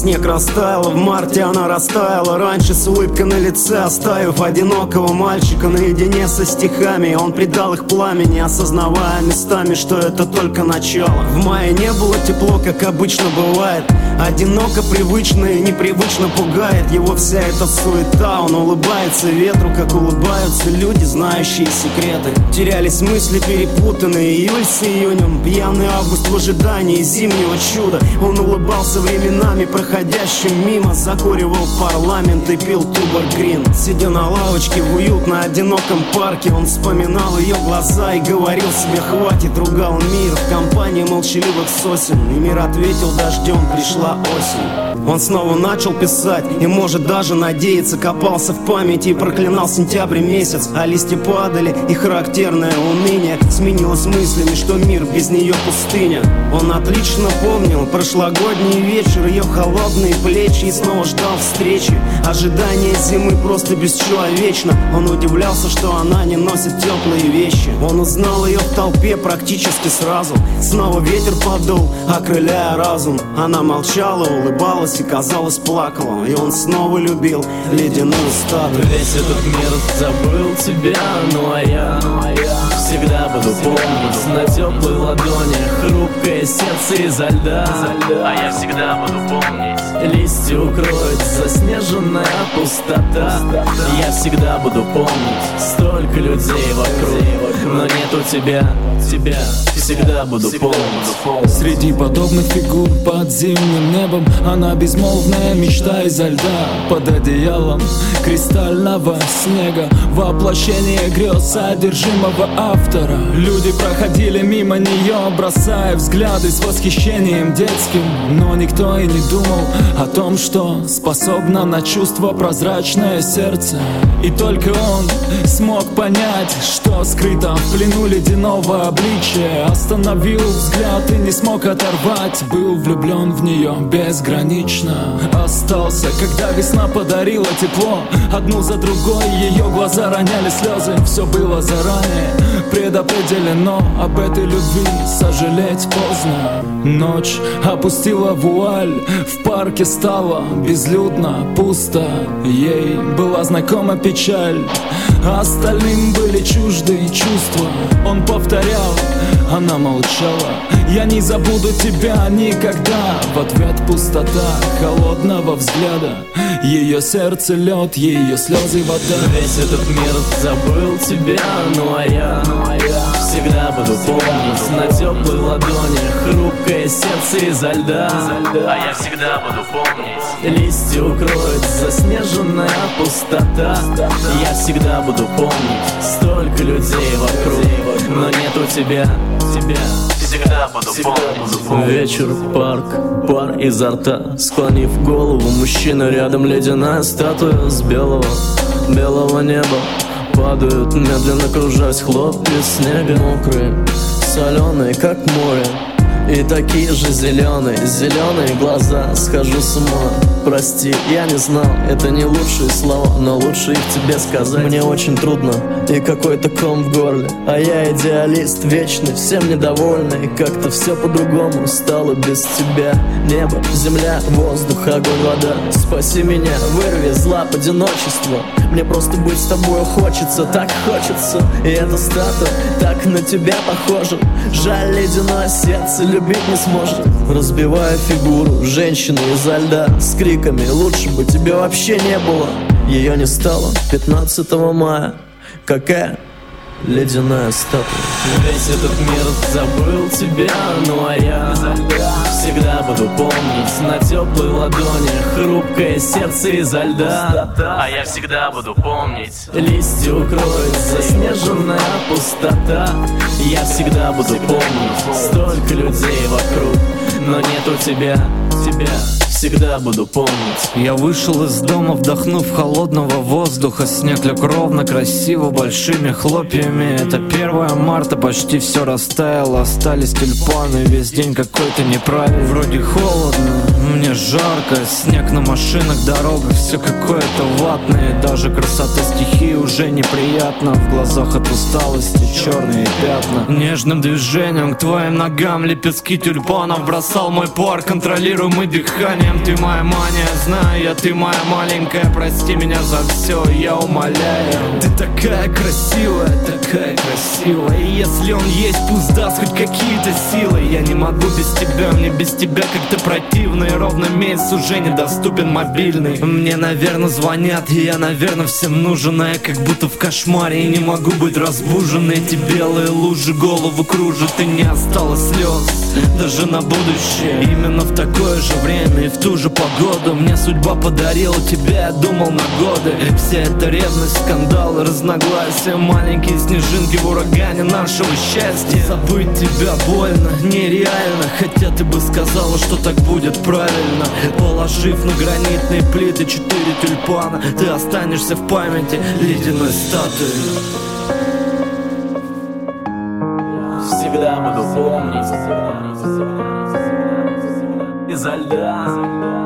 снег растаял, в марте она растаяла раньше, с улыбкой на лице, оставив одинокого мальчика наедине со стихами. Он придал их пламени, осознавая местами, что это только начало. В мае не было тепло, как обычно бывает. Одиноко, привычно и непривычно пугает его вся эта суета. Он улыбается ветру, как улыбаются люди, знающие секреты. Терялись мысли перепутанные, июль с июнем, пьяный август в ожидании зимнего чуда. Он улыбался временами, проходящим мимо, закуривал парламент и пил Туборг-Грин. Сидя на лавочке в уютно одиноком парке, он вспоминал ее глаза и говорил себе: хватит, ругал мир в компании молчаливых сосен. И мир ответил дождем, пришла осень. Он снова начал писать и, может, даже надеяться, копался в памяти и проклинал сентябрь месяц. А листья падали, и характерное уныние сменилось мыслями, что мир без нее пустыня. Он отлично помнил прошлогодний вечер, ее холодные плечи, и снова ждал встречи. Ожидание зимы просто бесчеловечно. Он удивлялся, что она не носит теплые вещи. Он узнал ее в толпе практически сразу. Снова ветер подул, окрыляя разум. Она молчала, улыбалась и, казалось, плакала. И он снова любил ледяную статую. Весь этот мир забыл тебя, ну а я всегда буду помнить на теплой ладони хрупкое сердце изо льда. А я всегда буду помнить. Листья укроет заснеженная пустота. Я всегда буду помнить столько людей вокруг, но нету тебя, всегда буду помнить. Среди подобных фигур под зимним небом она безмолвная мечта изо льда. Под одеялом кристального снега воплощение грез одержимого автора. Люди проходили мимо нее, бросая взгляды с восхищением детским, но никто и не думал о том, что способно на чувство прозрачное сердце. И только он смог понять, что скрыто в плену ледяного обличия. Остановил взгляд и не смог оторвать. Был влюблен в нее безгранично. Остался, когда весна подарила тепло. Одну за другой ее глаза роняли слезы. Все было заранее предопределено. Об этой любви сожалеть поздно. Ночь опустила вуаль. В парке стало безлюдно, пусто. Ей была знакома печаль, остальным были чужды чувства. Он повторял, она молчала: я не забуду тебя никогда. В ответ пустота холодного взгляда. Ее сердце лед, ее слезы вода. Весь этот мир забыл тебя, ну а я всегда буду помнить на теплой ладони хрупкое сердце изо льда. А я всегда буду помнить. Листья укроет заснеженная пустота. Я всегда буду помнить столько людей вокруг, но нету тебя, всегда буду помнить. Вечер, парк, пар изо рта. Склонив голову, мужчина рядом, ледяная статуя с белого неба. Падают, медленно кружась, хлопья снега. Мокрые, соленые, как море, и такие же зеленые глаза. Схожу с ума, прости, я не знал. Это не лучшие слова, но лучше их тебе сказать. Мне очень трудно, и какой-то ком в горле. А я идеалист, вечный, всем недовольный. Как-то все по-другому стало без тебя. Небо, земля, воздух, огонь, вода. Спаси меня, вырви из лап одиночества. Мне просто быть с тобой хочется, так хочется. И эта статуя так на тебя похожа. Жаль, ледяное сердце любить не сможет. Разбивая фигуру женщины изо льда с криками: лучше бы тебе вообще не было. Ее не стало 15 мая. Какая ледяная статуя. Весь этот мир забыл тебя, ну а я всегда буду помнить на теплой ладони хрупкое сердце изо льда. А я всегда буду помнить. Листья укроет заснеженная пустота. Я всегда буду помнить столько людей вокруг, но нету тебя, всегда буду помнить. Я вышел из дома, вдохнув холодного воздуха. Снег лег ровно, красиво, большими хлопьями. Это 1 марта, почти все растаяло. Остались тюльпаны, весь день какой-то неправильный. Вроде холодно, Мне жарко, снег на машинах, дорогах, все какое-то ватное. Даже красота стихии уже неприятно. В глазах от усталости черные пятна. Нежным движением к твоим ногам лепестки тюльпанов бросал мой пар, контролируемый дыханием. Ты моя мания, знаю я, ты моя маленькая. Прости меня за все, я умоляю. Ты такая красивая, такая красивая. И если он есть, пусть даст хоть какие-то силы. Я не могу без тебя, мне без тебя как-то противно. И ровно месяц уже недоступен мобильный. Мне, наверное, звонят, и я, наверное, всем нужен. А я как будто в кошмаре и не могу быть разбужен. Эти белые лужи голову кружат, и не осталось слез даже на будущее. Именно в такое же время и в ту же погоду мне судьба подарила тебя, я думал на годы. Вся эта ревность, скандалы, разногласия, маленькие снежинки в урагане нашего счастья. Забыть тебя больно, нереально, хотя ты бы сказала, что так будет правильно. Положив на гранитные плиты 4 тюльпана, ты останешься в памяти ледяной статуей. Всегда буду помнить изо льда.